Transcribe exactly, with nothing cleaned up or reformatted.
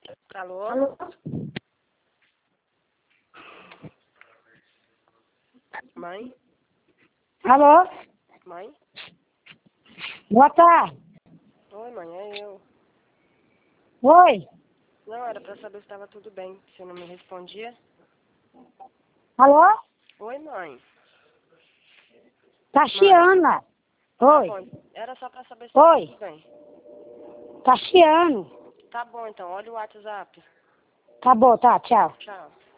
Alô? Alô? Mãe? Alô? Mãe? Boa tarde. Oi, mãe, é eu. Oi? Não, era pra saber se estava tudo bem. Você não me respondia? Alô? Oi, mãe. Taxiana. Tá Oi? bom. Era só pra saber se estava Oi? tudo bem. Taxiano. Tá bom, então. Olha o WhatsApp. Tá bom, tá, tchau. Tchau.